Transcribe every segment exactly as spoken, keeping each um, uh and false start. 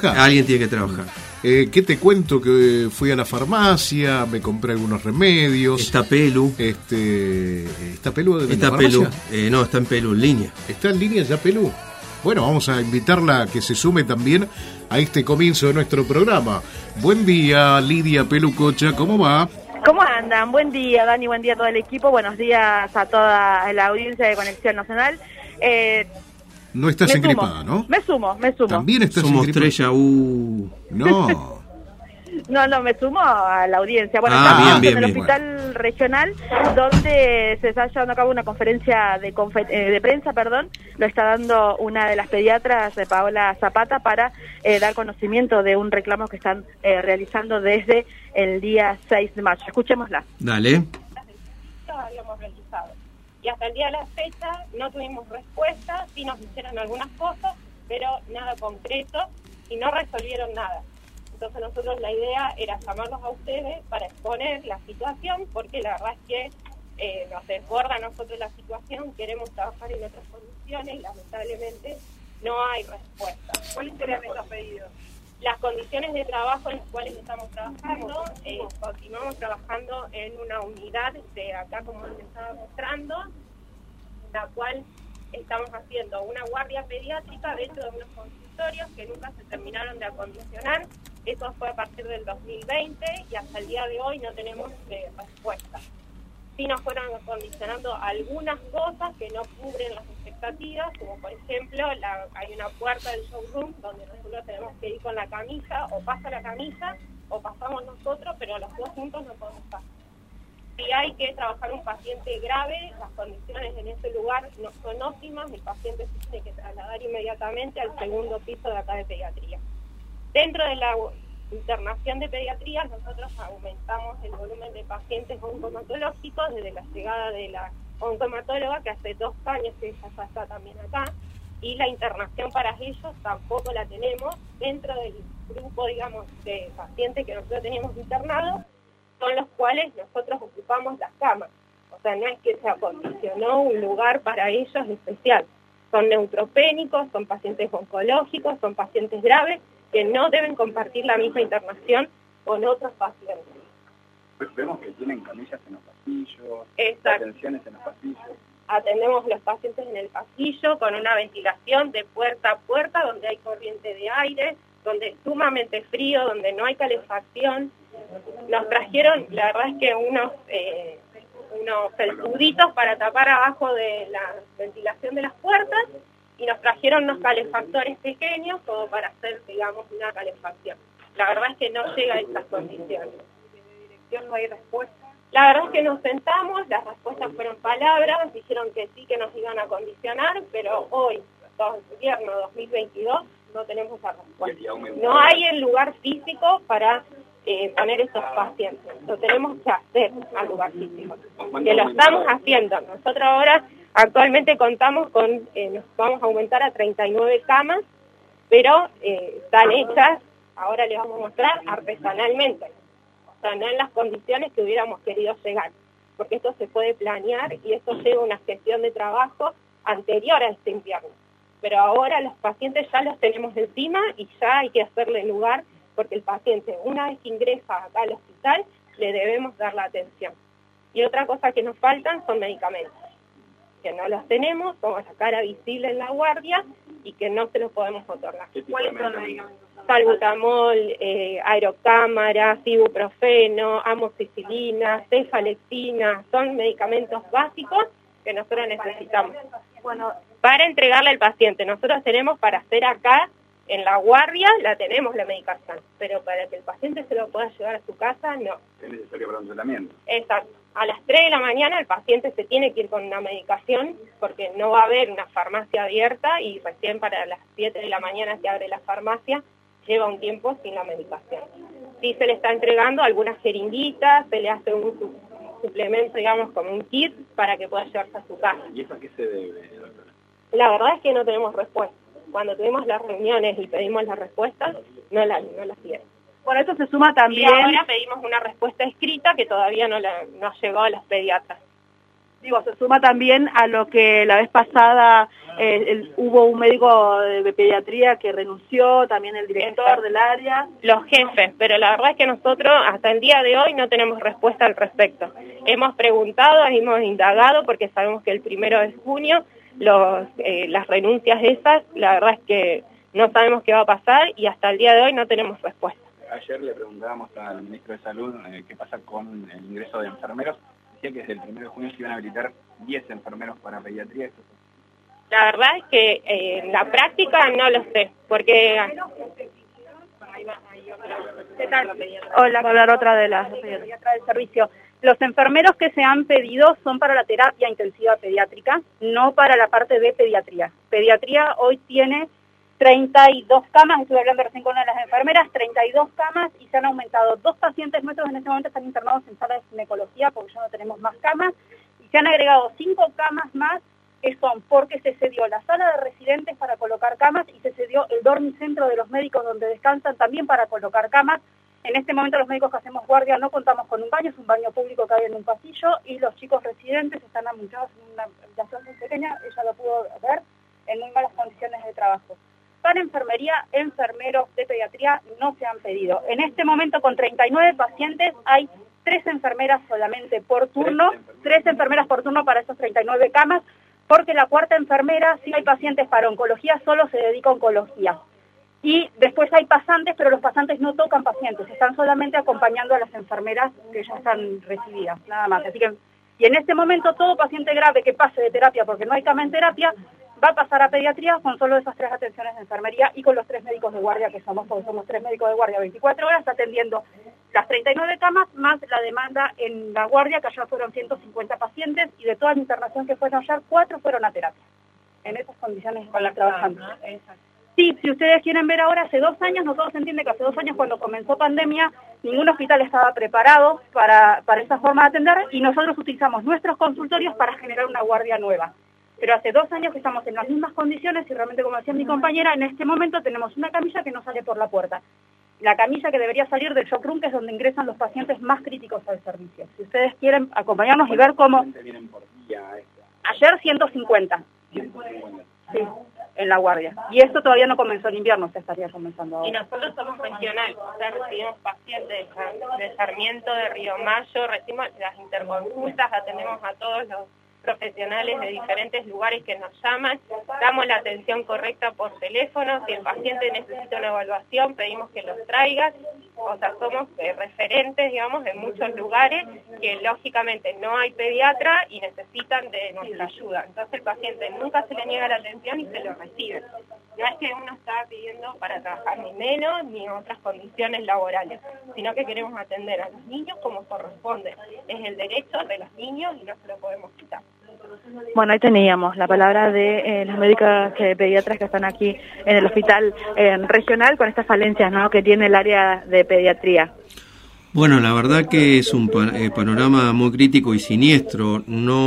trabajar. Alguien tiene que trabajar. Eh, ¿Qué te cuento? Que fui a la farmacia, me compré algunos remedios. Está Pelu. Este, ¿Está Pelu de Está la Pelu. farmacia? Eh, no, está en Pelu en línea. ¿Está en línea ya Pelu? Bueno, vamos a invitarla a que se sume también a este comienzo de nuestro programa. Buen día, Lidia Pelucocha, ¿cómo va? ¿Cómo andan? Buen día, Dani, buen día a todo el equipo, buenos días a toda la audiencia de Conexión Nacional. Eh, no estás engripada, ¿no? Me sumo, me sumo. También estás Somos engripada. Estrella, uh. No. No, no, me sumo a la audiencia. Bueno, Ah, estamos bien, en el bien, hospital bien. regional, donde se está llevando a cabo una conferencia de, confe eh, de prensa, perdón, lo está dando una de las pediatras, de Paola Zapata, para eh, dar conocimiento de un reclamo que están eh, realizando desde el día seis de mayo. Escuchémosla. Dale. Habíamos realizado. Y hasta el día de la fecha no tuvimos respuesta, sí nos hicieron algunas cosas, pero nada concreto y no resolvieron nada. Entonces nosotros la idea era llamarlos a ustedes para exponer la situación, porque la verdad es que eh, nos desborda a nosotros la situación, queremos trabajar en otras condiciones y lamentablemente no hay respuesta. ¿Cuáles serían estos pedidos? Las condiciones de trabajo en las cuales estamos trabajando, eh, continuamos trabajando en una unidad de acá, como les estaba mostrando, la cual estamos haciendo una guardia pediátrica dentro de unos consultorios que nunca se terminaron de acondicionar. Eso fue a partir del dos mil veinte y hasta el día de hoy no tenemos eh, respuesta. Sí nos fueron acondicionando algunas cosas que no cubren las expectativas, como por ejemplo la, hay una puerta del showroom donde nosotros tenemos que ir con la camilla, o pasa la camilla o pasamos nosotros, pero los dos juntos no podemos pasar. Si hay que trabajar un paciente grave, las condiciones en ese lugar no son óptimas, el paciente se tiene que trasladar inmediatamente al segundo piso de acá de pediatría. Dentro de la internación de pediatría, nosotros aumentamos el volumen de pacientes oncomatológicos desde la llegada de la oncomatóloga, que hace dos años que ella ya está también acá, y la internación para ellos tampoco la tenemos. Dentro del grupo, digamos, de pacientes que nosotros tenemos internados, son los cuales nosotros ocupamos las camas. O sea, no es que se acondicionó un lugar para ellos especial. Son neutropénicos, son pacientes oncológicos, son pacientes graves, que no deben compartir la misma internación con otros pacientes. Pues vemos que tienen camillas en los pasillos, Exacto. atenciones en los pasillos. Atendemos los pacientes en el pasillo con una ventilación de puerta a puerta, donde hay corriente de aire, donde es sumamente frío, donde no hay calefacción. Nos trajeron, la verdad es que unos, eh, unos felpuditos para tapar abajo de la ventilación de las puertas, y nos trajeron unos calefactores pequeños como para hacer, digamos, una calefacción. La verdad es que no llega a esas condiciones. ¿De dirección no hay respuesta? La verdad es que nos sentamos, las respuestas fueron palabras, dijeron que sí, que nos iban a condicionar, pero hoy, invierno dos mil veintidós, no tenemos la respuesta. No hay el lugar físico para eh, poner esos pacientes. Lo tenemos que hacer al lugar físico, que lo estamos haciendo. Nosotros ahora actualmente contamos con, eh, nos vamos a aumentar a treinta y nueve camas, pero eh, están hechas, ahora les vamos a mostrar, artesanalmente. O sea, no en las condiciones que hubiéramos querido llegar, porque esto se puede planear y esto lleva una gestión de trabajo anterior a este invierno. Pero ahora los pacientes ya los tenemos encima y ya hay que hacerle lugar, porque el paciente, una vez que ingresa acá al hospital, le debemos dar la atención. Y otra cosa que nos faltan son medicamentos, que no los tenemos, como la cara visible en la guardia, y que no se los podemos otorgar. ¿Cuáles son los medicamentos? Salbutamol, eh, aerocámara, ibuprofeno, amoxicilina, cefalexina, son medicamentos básicos que nosotros necesitamos. Bueno, para entregarle al paciente, nosotros tenemos para hacer acá, en la guardia, la tenemos la medicación, pero para que el paciente se lo pueda llevar a su casa, no. Es necesario para un tratamiento. Exacto. A las tres de la mañana el paciente se tiene que ir con una medicación, porque no va a haber una farmacia abierta, y recién para las siete de la mañana que abre la farmacia, lleva un tiempo sin la medicación. Sí se le está entregando algunas jeringuitas, se le hace un su suplemento, digamos, como un kit, para que pueda llevarse a su casa. ¿Y eso a qué se debe, doctora? La verdad es que no tenemos respuesta. Cuando tuvimos las reuniones y pedimos las respuestas, no las no las dieron. Por eso se suma también... Y ahora pedimos una respuesta escrita que todavía no, la, no llegó a los pediatras. Digo, se suma también a lo que la vez pasada eh, el, hubo un médico de pediatría que renunció, también el director Exacto. del área. Los jefes, pero la verdad es que nosotros hasta el día de hoy no tenemos respuesta al respecto. Hemos preguntado, hemos indagado, porque sabemos que el primero de junio los, eh, las renuncias esas, la verdad es que no sabemos qué va a pasar y hasta el día de hoy no tenemos respuesta. Ayer le preguntábamos al ministro de Salud eh, qué pasa con el ingreso de enfermeros. Decía que desde el primero de junio se iban a habilitar diez enfermeros para pediatría. La verdad es que eh, en la práctica no lo sé, porque... ¿Qué tal? Hola, voy a hablar otra de las pediatras del servicio. Los enfermeros que se han pedido son para la terapia intensiva pediátrica, no para la parte de pediatría. Pediatría hoy tiene treinta y dos camas, estuve hablando recién con una de las enfermeras, treinta y dos camas y se han aumentado. Dos pacientes nuestros en este momento están internados en sala de ginecología porque ya no tenemos más camas y se han agregado cinco camas más que son porque se cedió la sala de residentes para colocar camas y se cedió el dormicentro de los médicos donde descansan también para colocar camas. En este momento los médicos que hacemos guardia no contamos con un baño, es un baño público que hay en un pasillo y los chicos residentes están amunchados en una habitación muy pequeña, ella lo pudo ver, en muy malas condiciones de trabajo. Para enfermería, enfermeros de pediatría no se han pedido. En este momento con treinta y nueve pacientes hay tres enfermeras solamente por turno, tres enfermeras por turno para esos treinta y nueve camas, porque la cuarta enfermera, si hay pacientes para oncología, solo se dedica a oncología. Y después hay pasantes, pero los pasantes no tocan pacientes, están solamente acompañando a las enfermeras que ya están recibidas, nada más. Así que, y en este momento todo paciente grave que pase de terapia, porque no hay cama en terapia, va a pasar a pediatría con solo esas tres atenciones de enfermería y con los tres médicos de guardia que somos, porque somos tres médicos de guardia veinticuatro horas atendiendo las treinta y nueve camas más la demanda en la guardia, que allá fueron ciento cincuenta pacientes y de toda la internación que fueron ayer, cuatro fueron a terapia. En esas condiciones con las trabajando. Sí, si ustedes quieren ver ahora, hace dos años, nosotros entienden que hace dos años cuando comenzó pandemia, ningún hospital estaba preparado para, para esa forma de atender y nosotros utilizamos nuestros consultorios para generar una guardia nueva. Pero hace dos años que estamos en las mismas condiciones y realmente, como decía mi compañera, en este momento tenemos una camilla que no sale por la puerta. La camilla que debería salir del shock room, que es donde ingresan los pacientes más críticos al servicio. Si ustedes quieren acompañarnos y ver cómo... vienen por día extra? Ayer ciento cincuenta. ciento cincuenta. Sí, en la guardia. Y esto todavía no comenzó en invierno, se estaría comenzando ahora. Y nosotros somos regionales, o sea, recibimos pacientes de Sarmiento, de Río Mayo, recibimos las interconsultas, atendemos a todos los profesionales de diferentes lugares que nos llaman, damos la atención correcta por teléfono, si el paciente necesita una evaluación pedimos que los traigan, o sea, somos eh, referentes, digamos, en muchos lugares que lógicamente no hay pediatra y necesitan de nuestra ayuda, entonces el paciente nunca se le niega la atención y se lo recibe. No es que uno está pidiendo para trabajar ni menos ni otras condiciones laborales, sino que queremos atender a los niños como corresponde. Es el derecho de los niños y no se lo podemos quitar. Bueno, ahí teníamos la palabra de eh, las médicas que, pediatras que están aquí en el hospital eh, regional con estas falencias, ¿no?, que tiene el área de pediatría. Bueno, la verdad que es un panorama muy crítico y siniestro.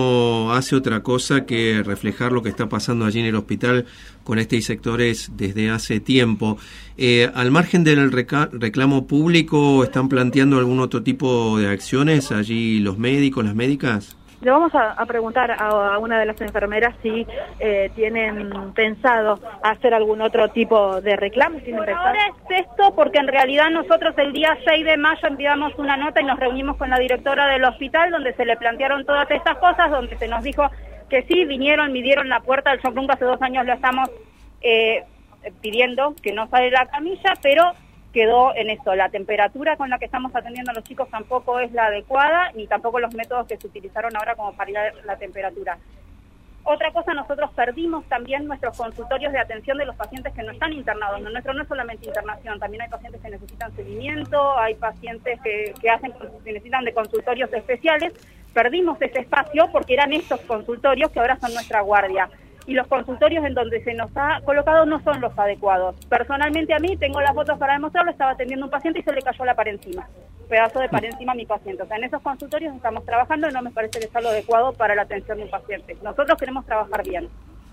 No hace otra cosa que reflejar lo que está pasando allí en el hospital con estos sectores desde hace tiempo. Eh, al margen del reca- reclamo público, ¿están planteando algún otro tipo de acciones allí los médicos, las médicas? Le vamos a, a preguntar a, a una de las enfermeras si eh, tienen pensado hacer algún otro tipo de reclamo. Por ahora es esto, porque en realidad nosotros el día seis de mayo enviamos una nota y nos reunimos con la directora del hospital donde se le plantearon todas estas cosas, donde se nos dijo que sí, vinieron, midieron la puerta del shock room, hace dos años lo estamos eh, pidiendo que no sale la camilla, pero quedó en eso. La temperatura con la que estamos atendiendo a los chicos tampoco es la adecuada, ni tampoco los métodos que se utilizaron ahora como para ir a la temperatura. Otra cosa, nosotros perdimos también nuestros consultorios de atención de los pacientes que no están internados. Lo nuestro no es solamente internación, también hay pacientes que necesitan seguimiento, hay pacientes que, que, hacen, que necesitan de consultorios especiales. Perdimos ese espacio porque eran estos consultorios que ahora son nuestra guardia. Y los consultorios en donde se nos ha colocado no son los adecuados. Personalmente a mí, tengo las fotos para demostrarlo, estaba atendiendo a un paciente y se le cayó la pared encima. Un pedazo de pared encima a mi paciente. O sea, en esos consultorios estamos trabajando y no me parece que sea lo adecuado para la atención de un paciente. Nosotros queremos trabajar bien.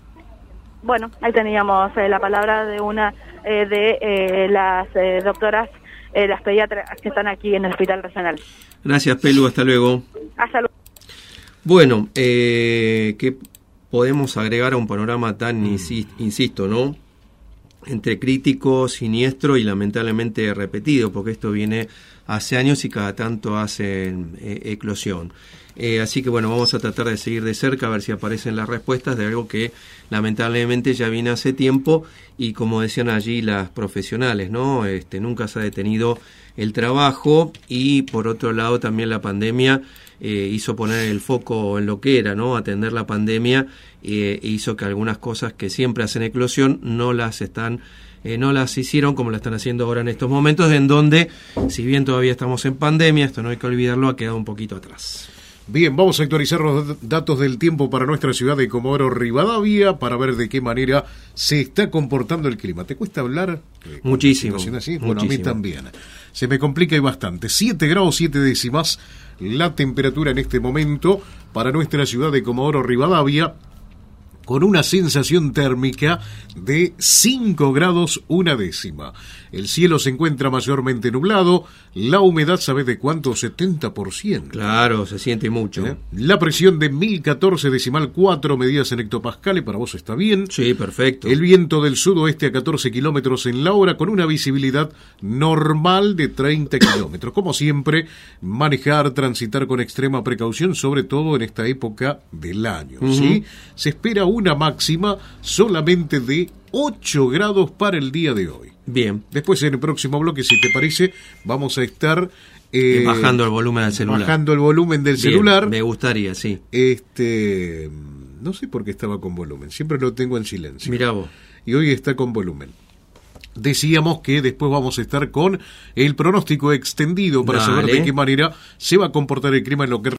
Bueno, ahí teníamos eh, la palabra de una eh, de eh, las eh, doctoras, eh, las pediatras que están aquí en el Hospital Regional. Gracias, Pelu, hasta luego. Hasta luego. Bueno, eh, ¿qué podemos agregar a un panorama tan, mm. insisto, ¿no? entre crítico, siniestro y lamentablemente repetido, porque esto viene hace años y cada tanto hacen eh, eclosión. Eh, así que bueno, vamos a tratar de seguir de cerca a ver si aparecen las respuestas de algo que lamentablemente ya viene hace tiempo y como decían allí las profesionales, ¿no? Este, nunca se ha detenido el trabajo y por otro lado también la pandemia eh, hizo poner el foco en lo que era, ¿no? Atender la pandemia eh, hizo que algunas cosas que siempre hacen eclosión no las están Eh, no las hicieron como la están haciendo ahora en estos momentos, en donde, si bien todavía estamos en pandemia, esto no hay que olvidarlo, ha quedado un poquito atrás. Bien, vamos a actualizar los datos del tiempo para nuestra ciudad de Comodoro Rivadavia para ver de qué manera se está comportando el clima. ¿Te cuesta hablar? Eh, muchísimo. Así? Muchísimo. Bueno, a mí también. Se me complica y bastante. siete grados siete décimas la temperatura en este momento para nuestra ciudad de Comodoro Rivadavia, con una sensación térmica de cinco grados una décima. El cielo se encuentra mayormente nublado, la humedad, ¿sabes de cuánto? setenta por ciento. Claro, se siente mucho. ¿Eh? La presión de mil catorce decimal cuatro medidas en hectopascales, para vos está bien. Sí, perfecto. El viento del sudoeste a catorce kilómetros en la hora, con una visibilidad normal de treinta kilómetros. Como siempre, manejar, transitar con extrema precaución, sobre todo en esta época del año. Uh-huh. ¿Sí? Se espera una máxima solamente de ocho grados para el día de hoy. Bien. Después en el próximo bloque, si te parece, vamos a estar eh, bajando el volumen del celular. Bajando el volumen del Bien, celular. Me gustaría, sí. Este, no sé por qué estaba con volumen, siempre lo tengo en silencio. Mirá vos. Y hoy está con volumen. Decíamos que después vamos a estar con el pronóstico extendido para Dale. saber de qué manera se va a comportar el clima en lo que